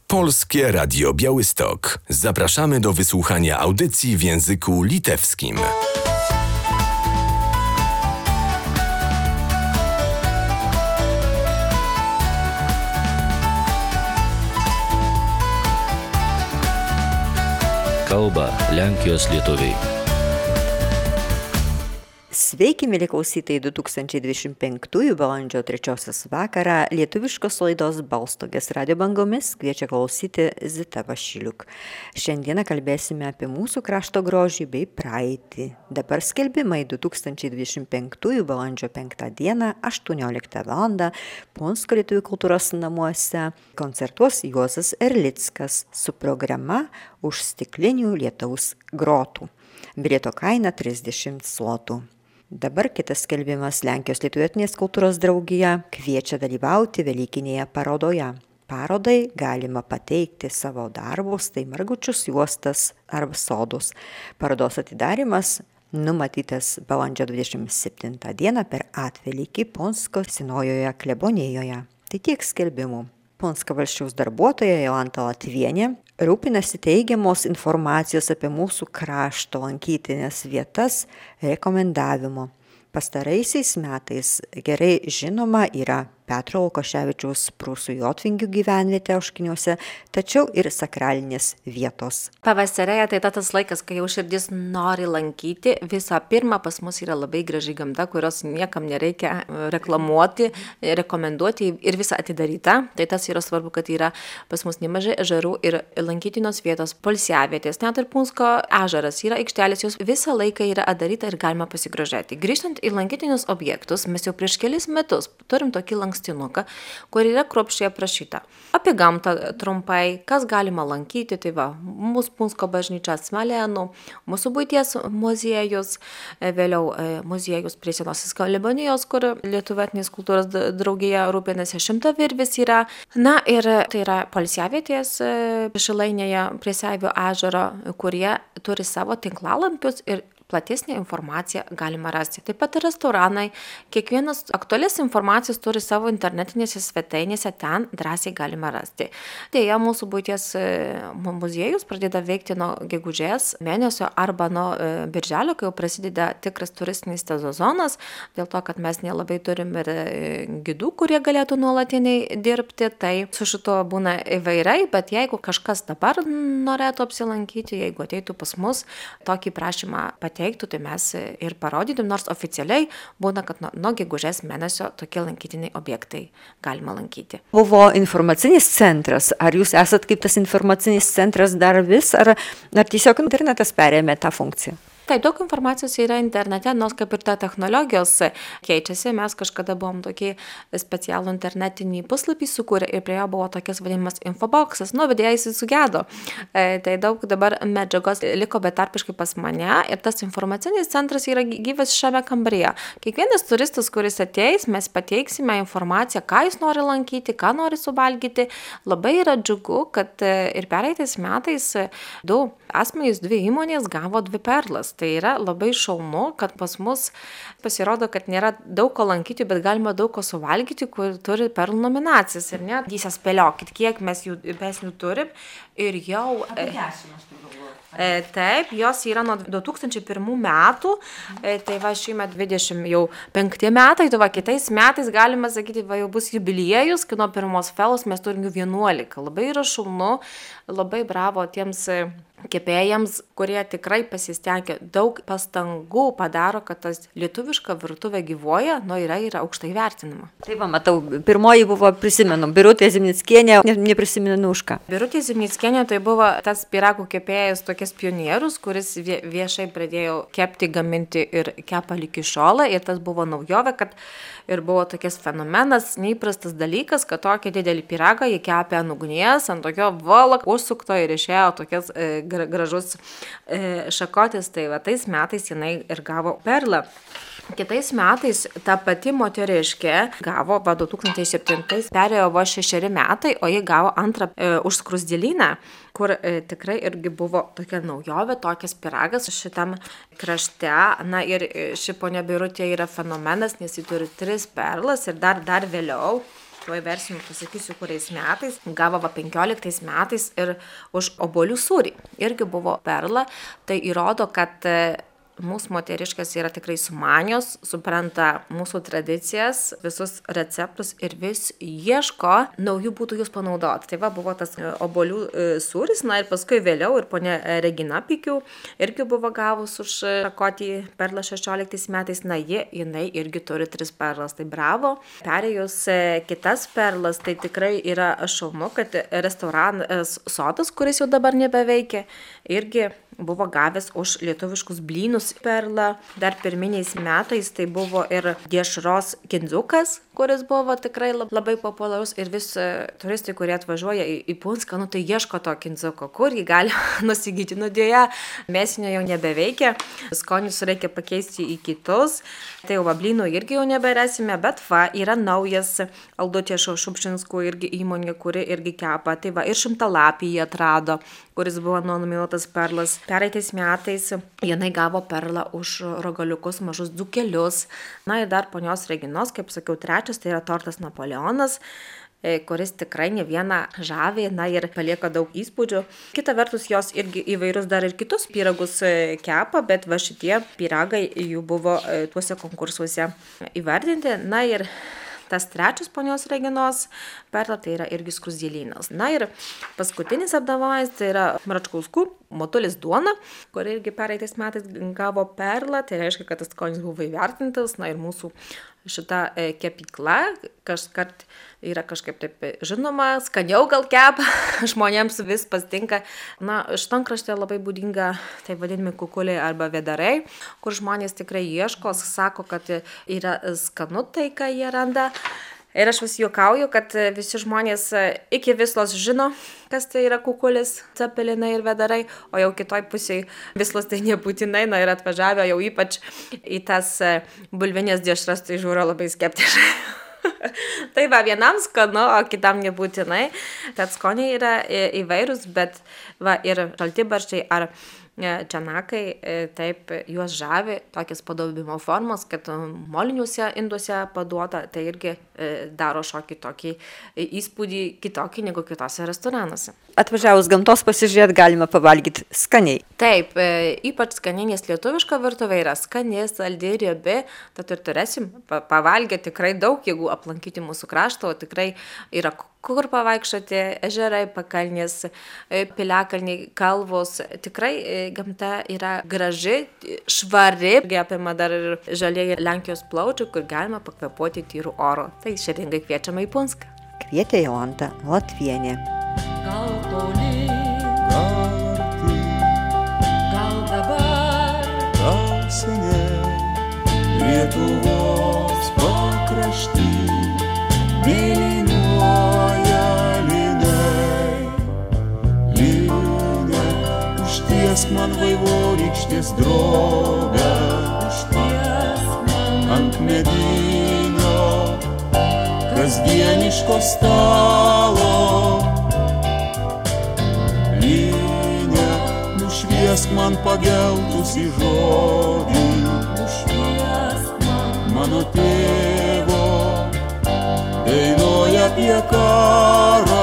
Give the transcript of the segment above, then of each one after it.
Polskie Radio Białystok. Zapraszamy do wysłuchania audycji w języku litewskim. Kalba Lenkijos lietuviai. Sveiki, mėly klausytojai, 2025 balandžio 3 vakarą lietuviškos laidos Balstogės radio bangomis kviečia klausyti Zita Vašiliuk. Šiandieną kalbėsime apie mūsų krašto grožį bei praeitį. Dabar skelbimai 2025 balandžio 5 dieną 18 val. Punsko lietuvių kultūros namuose koncertuos Juozas Erlickas su programa Už stiklinių lietaus grotų. Bilieto kaina 30 zlotų. Dabar kitas skelbimas. Lenkijos lietuvių etninės kultūros draugija kviečia dalyvauti Velykinėje parodoje. Parodai galima pateikti savo darbus, tai margučius, juostas arba sodus. Parodos atidarymas numatytas balandžio 27 dieną per Atvelykį Punsko senojoje klebonijoje. Tai tiek skelbimų. Punsko valsčiaus darbuotoja Jolanta Latvienė rūpinasi teigiamos informacijos apie mūsų krašto lankytines vietas rekomendavimo. Pastaraisiais metais gerai žinoma yra Petro Lukoševičiaus Prūsų Jotvingių gyvenvietė Oškiniuose, tačiau ir sakralinės vietos. Pavasarėje tai tas laikas, kai jau širdis nori lankyti. Visą pirma, pas mus yra labai graži gamta, kurios niekam nereikia reklamuoti, rekomenduoti ir visa atidaryta. Tai tas yra svarbu, kad yra pas mus nemažai ežerų ir lankytinos vietos, poilsiavietės. Net ir Punsko ežeras yra aikštelės, jos visą laiką yra atidaryta ir galima pasigrožėti. Grįžtant į lankytinius objektus, mes jau prieš kelis metus turim tokį lankstinuką, kur yra kruopščiai aprašyta apie gamtą trumpai, kas galima lankyti, tai va, mūsų Punsko bažnyčia Smalėnų, mūsų buities muziejus, vėliau muziejus prie senosios klebonijos, kur Lietuvių etninės kultūros draugija rūpinasi, Šimtavirvis yra, na ir tai yra poilsiavietės Šilainėje prie Seivio ežero, kurie turi savo tinklalampius ir platesnė informacija galima rasti. Taip pat ir restoranai. Kiekvienas aktualias informacijos turi savo internetinėse svetainėse, ten drąsiai galima rasti. Deja, mūsų buities muziejus pradeda veikti nuo gegužės mėnesio arba nuo birželio, kai jau prasideda tikras turistinis sezonas, dėl to, kad mes nelabai turim ir gidų, kurie galėtų nuolatiniai dirbti, tai su šito būna įvairiai, bet jeigu kažkas dabar norėtų apsilankyti, jeigu ateitų pas mus, tokį prašymą teiktų, tai mes ir parodytum, nors oficialiai būna, kad nuo gegužės mėnesio tokie lankytiniai objektai galima lankyti. Buvo informacinis centras. Ar jūs esat kaip tas informacinis centras dar vis, ar tiesiog internetas perėmė tą funkciją? Taip, daug informacijos yra internete, nors kaip ir ta technologijos keičiasi. Mes kažkada buvom tokį specialų internetinį puslapį sukūrę ir prie jo buvo tokias vadinamas infoboxas, bet jis sugedo. Tai daug dabar medžiagos liko betarpiškai pas mane ir tas informacinis centras yra gyvas šiame kambaryje. Kiekvienas turistas, kuris ateis, mes pateiksime informaciją, ką jis nori lankyti, ką nori suvalgyti. Labai yra džiugu, kad ir pereitais metais 2 asmenys, 2 įmonės gavo 2 perlas. Tai yra labai šaunu, kad pas mus pasirodo, kad nėra daug ko lankyti, bet galima daug ko suvalgyti, kur turi perlų nominacijas. Ir net jūs spėliokit, kiek mes jų turim ir jau... Taip, jos yra nuo 2001 metų, tai va šįmet 25 metai, tai va kitais metais galima sakyti, va jau bus jubiliejus, kai nuo pirmos felos mes turim jų 11. Labai yra šaunu, labai bravo tiems kepėjams, kurie tikrai pasistengė, daug pastangų padaro, kad tas lietuviška virtuvė gyvuoja, yra aukštai vertinama. Taip, matau, pirmoji buvo, prisimenu, Birutė Zimnickienė, neprisimenu už ką. Birutė Zimnickienė tai buvo tas pyragų kepėjas, tokias pionierius, kuris viešai pradėjo kepti, gaminti ir kepa iki šiol, ir tas buvo naujovė, kad ir buvo tokias fenomenas, neįprastas dalykas, kad tokį didelį pyragą jį kepė ant ugnies, ant tokio volak užsukto ir išėjo tokias gražus šakotis, tai va tais metais jinai ir gavo perlą. Kitais metais ta pati moteriškė gavo, 2007 perėjo 6 metai, o ji gavo antrą už skruzdėlyną, kur tikrai irgi buvo tokia naujovė, tokias pyragas šitam krašte. Na ir ši ponia Birutė yra fenomenas, nes ji turi 3 perlas ir dar vėliau tuoj versiu, pasakysiu, kuriais metais, gavo 15 metais ir už obuolių sūrį. Irgi buvo perla, tai įrodo, kad mūsų moteriškės yra tikrai sumanios, supranta mūsų tradicijas, visus receptus ir vis ieško naujų būdų jūs panaudoti. Tai va, buvo tas obuolių sūris, na ir paskui vėliau ir ponia Regina Pikių irgi buvo gavus už šakotį perlą 16 metais, na jinai irgi turi 3 perlas, tai bravo. Perėjus kitas perlas, tai tikrai yra šaunu, kad restaurantas Sodas, kuris jau dabar nebeveikia, irgi buvo gavęs už lietuviškus blynus perlą. Dar pirminiais metais tai buvo ir dešros kindziukas, kuris buvo tikrai labai populiarus ir vis turistai, kurie atvažiuoja į Punską, tai ieško to kindziuko, kur jį gali nusigyti. Dėja, mėsinio jau nebeveikia, skonius reikia pakeisti į kitus, tai jau blynų irgi jau neberasime, bet yra naujas Aldutė Šupšinskų irgi įmonė, kuri irgi kepa, tai ir šimtalapį jie atrado, kuris buvo nominuotas perlas. Pereitais metais jinai gavo perlą už rogaliukus, mažus dzūkelius. Na ir dar ponios Reginos, kaip sakiau, 3, tai yra tortas Napoleonas, kuris tikrai ne vieną žavį, na ir palieka daug įspūdžių. Kita vertus, jos irgi įvairius dar ir kitus pyragus kepa, bet va šitie pyragai jų buvo tuose konkursuose įvardinti. Na ir tas 3 ponios Reginos perla, tai yra irgi skruzdėlynas. Na ir paskutinis apdovanojimas, tai yra Mračkauskų motulis duona, kuri irgi pereitais metais gavo perlą, tai reiškia, kad tas skonis buvo įvertintas, na ir mūsų šita kepykla kažkart yra kažkaip taip žinoma, skaniau gal kepa, žmonėms vis pastinka. Na, šitam krašte labai būdinga tai vadinami kukuliai arba vėdarai, kur žmonės tikrai ieško, sako, kad yra skanu tai, ką jie randa. Ir aš vis juokauju, kad visi žmonės iki Vislos žino, kas tai yra kukulis, cepelinai ir vėdarai, o jau kitoj pusėje Vislos tai nebūtinai, na ir atvažiavę jau ypač į tas bulvinės dešras, tai žiūro labai skeptiškai. Tai va, vienam skanu, o kitam nebūtinai. Tad skoniai yra įvairūs, bet va ir šaltibarščiai ar čenakai, taip juos žavi tokias padobimo formos, kad moliniuose induose paduota, tai irgi daro šokį tokį įspūdį kitokį negu kitose restoranuose. Atvažiavus gamtos pasižiūrėti galima pavalgyti skaniai. Taip, ypač skaniai, nes lietuviška virtuvė yra skani, saldi, riebi, tad ir turėsim pavalgyti tikrai daug, jeigu aplankyti mūsų kraštą, o tikrai yra kur pavaikščioti, ežerai, pakalnės, piliakalniai, kalvos. Tikrai gamta yra graži, švari, apima dar ir žalieji Lenkijos plaučiai, kur galima pakvėpuoti tyrų oro. Tai šiandien kviečiame į Punską. Kvietė Jolanta Latvienė. Gal toli, gal arti, gal dabar, gal seniai, Lietuvos pakrašty, mėlynuoja linai. Linai, užtiesk man vaivorykštės drobę, užtiesk man ant medinio, kasdieniško stalo. Linė, nušviesk man pageltusį žodį, nušviesk man mano tėvo, dainuoja apie karą.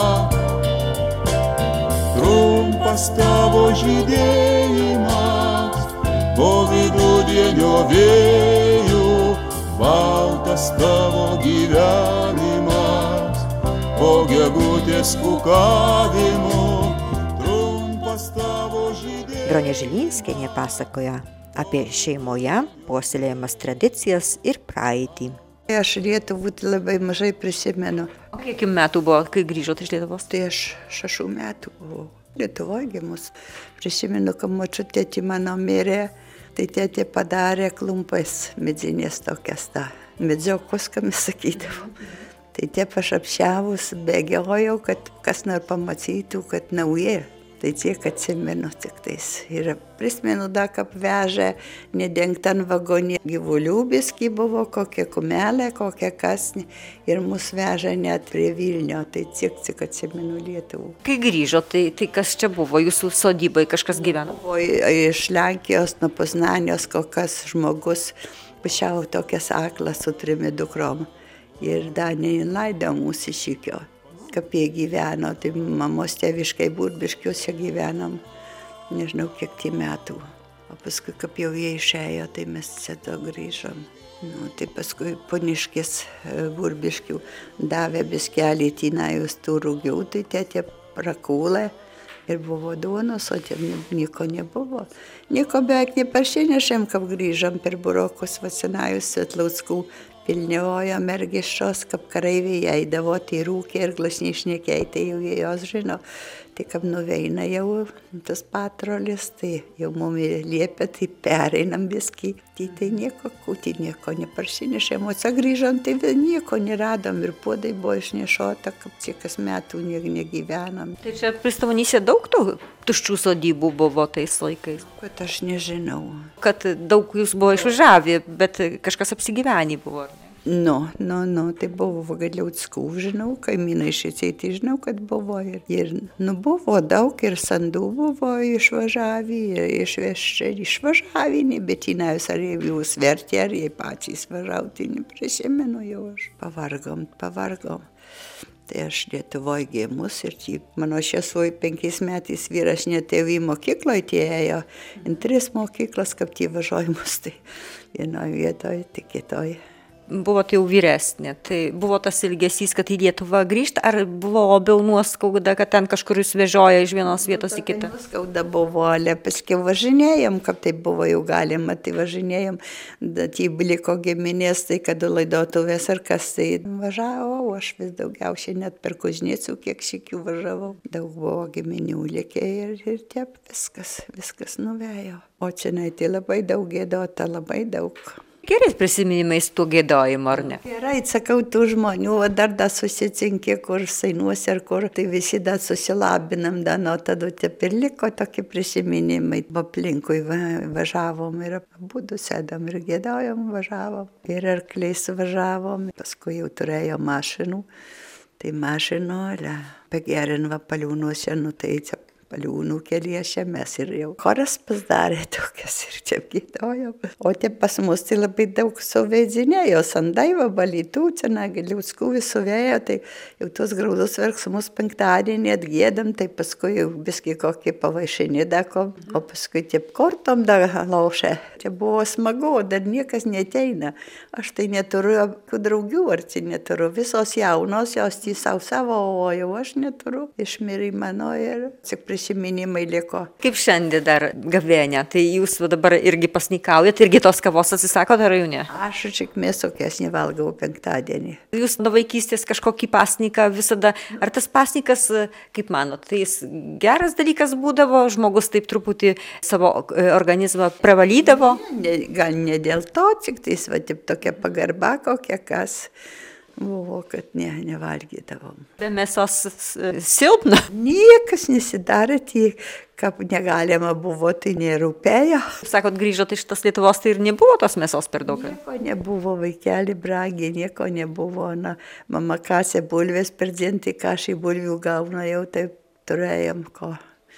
Trumpas tavo žydėjimas, po vidudienio vėjų, baltas tavo gyvenimas, po gegutės kukavimo, trumpas tavo žydėjimas. Bronė Žilinskienė pasakoja apie šeimoje puoselėjamas tradicijas ir praeitį. Aš Lietuvą labai mažai prisimenu. O kiek metų buvo, kai grįžote iš Lietuvos? Tai aš 6 metų buvau Lietuvoje gimus. Prisimenu, kad močiutė mano mirė, tai tėtė padarė klumpais medzinės tokias tą medziokus, ką mes sakydavo. Tai tie pašapšiavus bėgiojau, kad kas nors pamatytų, kad nauji. Tai tiek atsimenu tik tais. Ir prisimenu dar, kaip vežė nedengtan vagonė. Gyvulių biskį buvo, kokia kumelė, kokia kasnė. Ir mus vežė net prie Vilnio. Tai tiek atsimenu Lietuvą. Kai grįžo, tai kas čia buvo? Jūsų sodybai kažkas gyveno? Buvo iš Lenkijos, nuo Poznanijos, kokias žmogus pusiau tokias aklas su 3 dukrom. Ir Danija laidė mūsų išykio. Kapie gyveno, tai mamos tėviškai Burbiškiuose gyvenom, nežinau kiek tie metų. O paskui, kaip jau jie išėjo, tai mes čia grįžom. Nu, tai paskui poniškės Burbiškių davė biskelį Tinajus tų rūgių, tai tėtė prakūlė ir buvo duonos, o ten nieko nebuvo. Nieko beveik neparšinešėm, kaip grįžom per burokus Vasinajus Svetlauskų. Pilniojo mergišos, kaip kareiviai eidavo, tai rūkė ir glašnišnekėjai, tai jau jie jos žino. Tai kaip nuveina jau tas patrolis, tai jau mums liepia, tai pereinam viskį. Tai nieko neparsinešėm, o grįžom, tai nieko neradom ir puodai buvo išnešota, kaip kas metų negyvenam. Tai čia Pristavanysė daug tų tuščių sodybų buvo tais laikais? Bet aš nežinau. Kad daug jūs buvo išvažiavę, bet kažkas apsigyvenę buvo, ar ne? Tai buvo Vagaliauskų, žinau, kaimynai šitai, tai žinau, kad buvo ir buvo daug ir sandų buvo išvažiavę, išvažiavę, bet Tinajus ar jūs vertė, ar jie patys važiauti, neprisimenu jau aš. Pavargom. Tai aš Lietuvoje gimus ir mano šesuoj 5 metais vyras netėjo į mokyklą, atėjo į 3 mokyklas, kaip tie važiuojimus, tai vienoje vietoje, tai kitoje. Buvot jau vyresnė, tai buvo tas ilgesys, kad į Lietuvą grįžti, ar buvo labiau nuoskauda, kad ten kažkur jūs vežioja iš vienos vietos į kitą? Nuoskauda buvo, ale paskui važinėjom, kaip tai buvo jau galima, tai važinėjom, tai liko giminės, tai kad laidotuvės ar kas, tai važiavau, aš vis daugiausiai net per Kužniecų, kiek šikių važiavau. Daug buvo giminių likę ir taip viskas nuvėjo. O čia tai labai daug gėdota, labai daug. Gerais prisiminimais tų gėdojimų, ar ne? Gerai, sakau, tų žmonių, o dar susicinkė, kur sainuose ar kur, tai visi dar susilabinam, nuo tada taip ir liko tokie prisiminimai. Aplinkui važiavom ir abudu sėdam ir gėdojom, važiavom. Ir arkliais važiavom, paskui jau turėjom mašinų. Tai mašinų, pagerinva Paliūnuose, tai čia Paliūnų keliuose mes ir jau choras pasidarė tokias ir čia gėdojom. O tie pas mus tai labai daug suveidzinėjo, Sandaiva, Balytų, Galiauskų suvėjo, tai jau tuos graudus verksmus penktadienį atgėdam, tai paskui jau biskį kokį pavaišinį dakom, o paskui taip kortom dar laušė. Čia buvo smagu, dar niekas neteina. Aš tai neturiu draugių, ar tai neturiu. Visos jaunos, jos tai savo, o jau aš neturiu. Išmirė mano ir prisiminimai liko. Kaip šiandien dar gavėnia, tai jūs dabar irgi pasnikaujat, irgi tos kavos atsisakot, ar jau ne? Aš tik mėsokės nevalgau penktadienį. Jūs nuo vaikystės kažkokį pasniką visada, ar tas pasnikas, kaip manot, tai jis geras dalykas būdavo, žmogus taip truputį savo organizmą pravalydavo? Gal ne dėl to, tik tai taip tokia pagarba kokia kas. Buvo, kad nevalgydavom. Be mėsos silpna? Niekas nesidarė, tai kaip negalima buvo, tai nerūpėjo. Sakot, grįžot iš tas Lietuvos, tai ir nebuvo tos mėsos per daug? Nieko nebuvo, vaikeli bragi, nieko nebuvo. Mama kasė bulvės per dieną, kašai bulvių gauna, jau taip turėjom ko.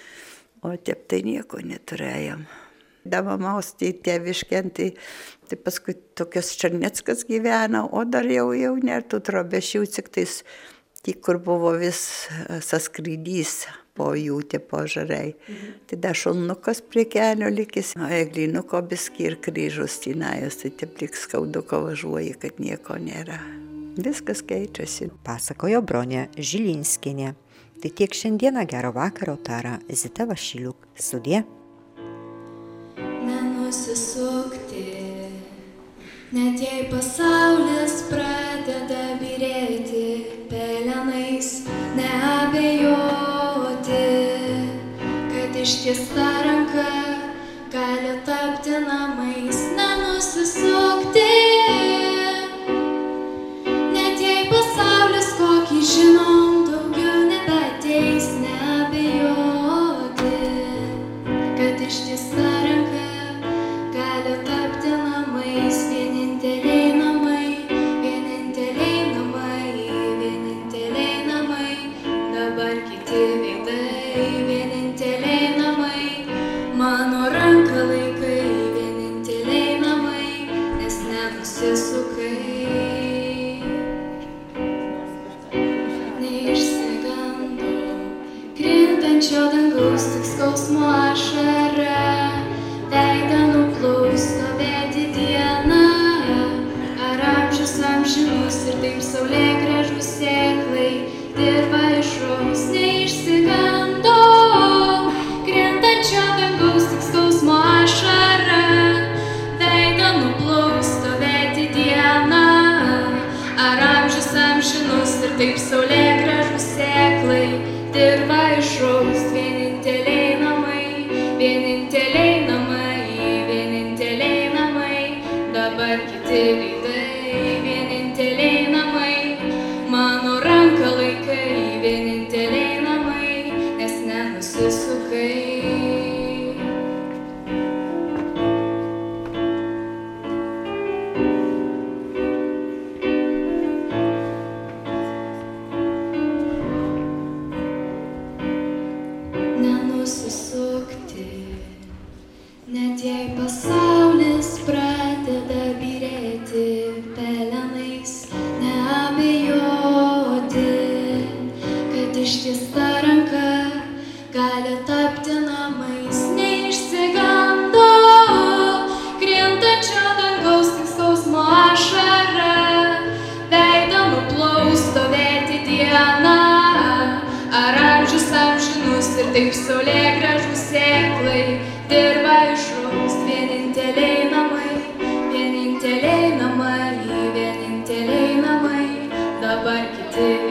O taip tai nieko neturėjom. Da mamos tėviškė, tai paskui tokios Černeckas gyvena, o dar jau nertų Trobešių, tik tais, kur buvo vis saskrydys po jų tie požarai. Tai da šulnukas prie kelio likis, o eglynuko biskį ir kryžus Tinajus, tai taip lik skauduko važiuoji, kad nieko nėra. Viskas keičiasi. Pasakojo Bronė Žilinskienė. Tai tiek šiandieną, gero vakaro, tara Zita Vašiliuk. Sudie. Nenusisukti, net jei pasaulis pradeda byrėti pelenais, neabejoti, kad ištiesta ranka gali tapti namais. Nenusisukti, net jei pasaulis kokį žinom daugiau nebeteis, neabejoti, kad ištiesta ranka gali tapti namais. Vieninteliai namai, vieninteliai namai, vieninteliai namai, dabar kiti veidai, vieninteliai namai, mano ranką laikai, vieninteliai krintančio dangaus tik skausmo ašara, veidą nuplausto vėti dieną, ar amžius amžinus ir taip saulė gražus sėklai, dirva išraus neišsigando, krintančio dangaus tik skausmo ašara, veidą nuplausto vėti dieną, ar amžius amžinus ir taip saulė gražus sėklai, dirva išraus vieninteliai namai, vieninteliai namai, vieninteliai namai, dabar kiti veidai, vieninteliai namai, mano ranką laikai, vieninteliai namai, nes nenusisukai. Nenusisukti, net jei pasaulis pradeda byrėti pelenais, neabejoti, kad ištiesta ranka gali tapti namais, neišsigando, krintančio dangaus tik skausmo ašara, veidą nuplausto vėti dieną, ar amžius amžinus ir taip saulė gražus sėklai, dirva išraus vieninteliai namai, vieninteliai namai, vieninteliai namai, dabar kiti